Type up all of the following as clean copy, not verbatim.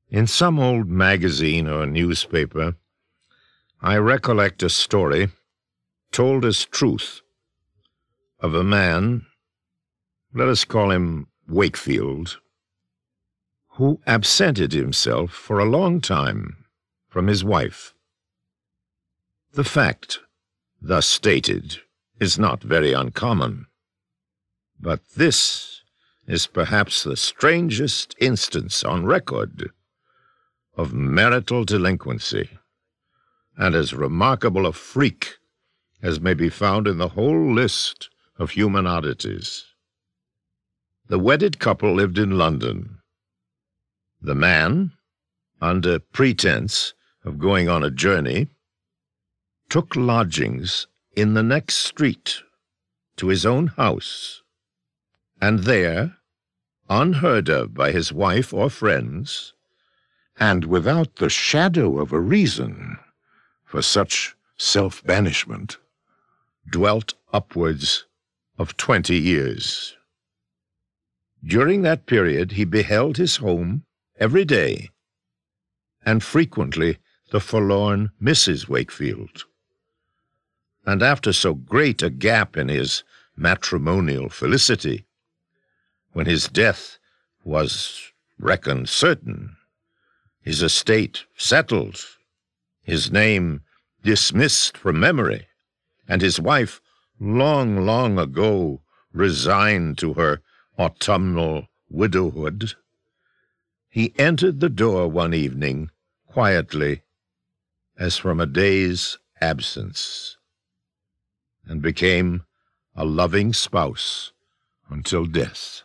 In some old magazine or newspaper, I recollect a story, told as truth, of a man, let us call him Wakefield, who absented himself for a long time from his wife. The fact, thus stated, is not very uncommon, but this is perhaps the strangest instance on record of marital delinquency, and as remarkable a freak as may be found in the whole list of human oddities. The wedded couple lived in London. The man, under pretense of going on a journey, took lodgings in the next street to his own house, and there, unheard of by his wife or friends, and without the shadow of a reason for such self-banishment, dwelt upwards of 20 years. During that period he beheld his home every day, and frequently the forlorn Mrs. Wakefield. And after so great a gap in his matrimonial felicity, when his death was reckoned certain, his estate settled, his name dismissed from memory, and his wife long, long ago resigned to her autumnal widowhood, he entered the door one evening quietly as from a day's absence, and became a loving spouse until death.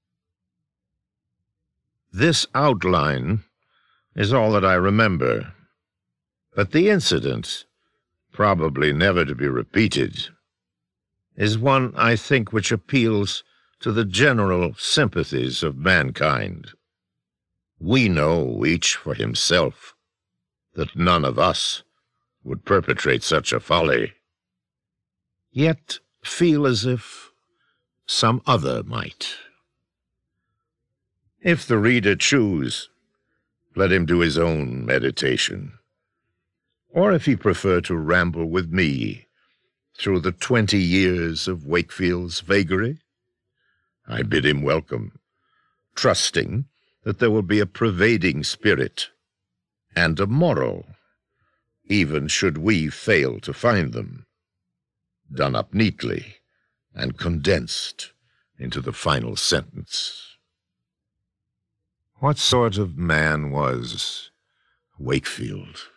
This outline is all that I remember, but the incident, probably never to be repeated, is one, I think, which appeals to the general sympathies of mankind. We know, each for himself, that none of us would perpetrate such a folly, yet feel as if some other might. If the reader choose, let him do his own meditation. Or if he prefer to ramble with me through the 20 years of Wakefield's vagary, I bid him welcome, trusting that there will be a pervading spirit and a moral, even should we fail to find them, done up neatly and condensed into the final sentence. What sort of man was Wakefield?